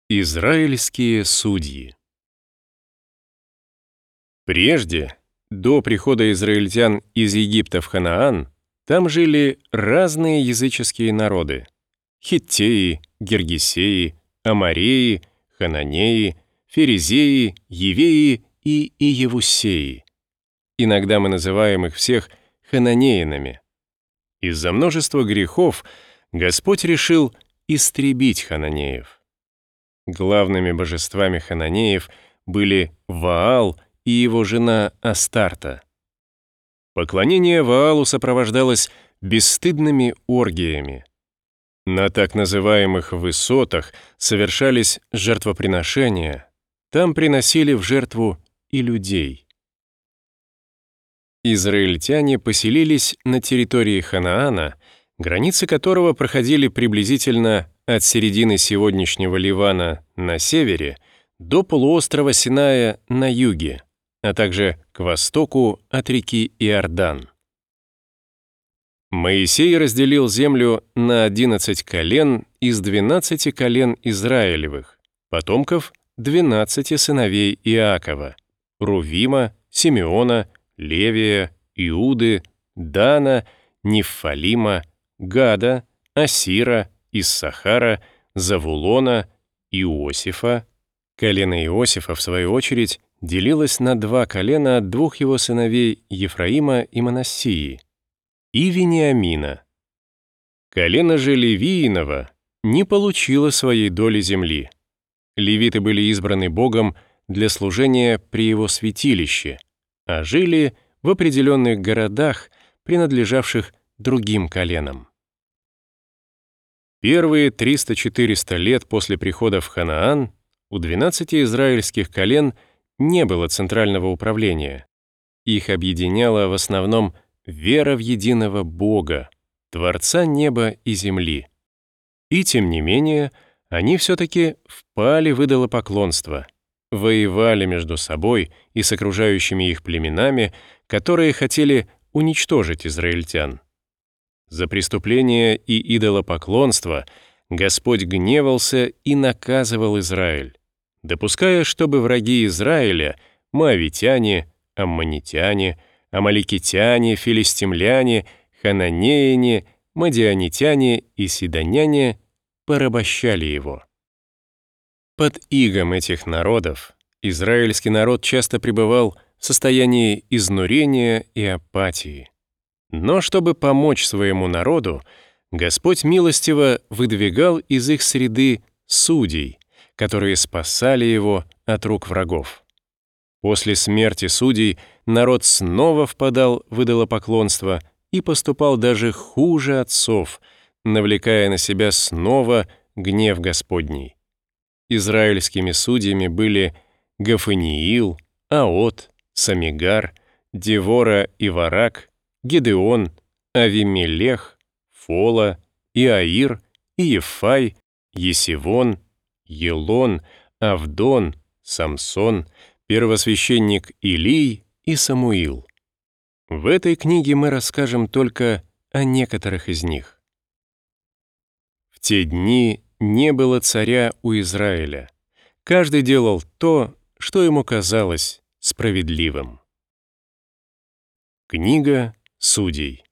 Израильские судьи. Прежде, до прихода израильтян из Египта в Ханаан, там жили разные языческие народы: хиттеи, гиргесеи, амореи, хананеи, ферезеи, евеи и иевусеи. Иногда мы называем их всех хананеянами. Из-за множества грехов Господь решил истребить хананеев. Главными божествами хананеев были Ваал и его жена Астарта. Поклонение Ваалу сопровождалось бесстыдными оргиями. На так называемых высотах совершались жертвоприношения, там приносили в жертву и людей. Израильтяне поселились на территории Ханаана, границы которого проходили приблизительно от середины сегодняшнего Ливана на севере до полуострова Синая на юге, а также к востоку от реки Иордан. Моисей разделил землю на 11 колен из 12 колен Израилевых, потомков 12 сыновей Иакова: Рувима, Симеона, Левия, Иуды, Дана, Неффалима, Гада, Асира, Иссахара, Завулона, Иосифа. Колено Иосифа, в свою очередь, делилось на 2 колена от 2 его сыновей Ефраима и Манассии, и Вениамина. Колено же Левииново не получило своей доли земли. Левиты были избраны Богом для служения при его святилище, а жили в определенных городах, принадлежавших другим коленам. Первые 300-400 лет после прихода в Ханаан у 12 израильских колен не было центрального управления. Их объединяла в основном вера в единого Бога, Творца неба и земли. И тем не менее, они все-таки впали в идолопоклонство, воевали между собой и с окружающими их племенами, которые хотели уничтожить израильтян. За преступление и идолопоклонство Господь гневался и наказывал Израиль, допуская, чтобы враги Израиля, моавитяне, аммонитяне, амаликитяне, филистимляне, хананеяне, мадианитяне и сидоняне порабощали его. Под игом этих народов израильский народ часто пребывал в состоянии изнурения и апатии. Но чтобы помочь своему народу, Господь милостиво выдвигал из их среды судей, которые спасали его от рук врагов. После смерти судей народ снова впадал в идолопоклонство и поступал даже хуже отцов, навлекая на себя снова гнев Господний. Израильскими судьями были Гафаниил, Аот, Самигар, Девора и Варак, Гедеон, Авимелех, Фола, Иаир, Иефай, Есивон, Елон, Авдон, Самсон, первосвященник Илий и Самуил. В этой книге мы расскажем только о некоторых из них. В те дни не было царя у Израиля. Каждый делал то, что ему казалось справедливым. Книга Судей.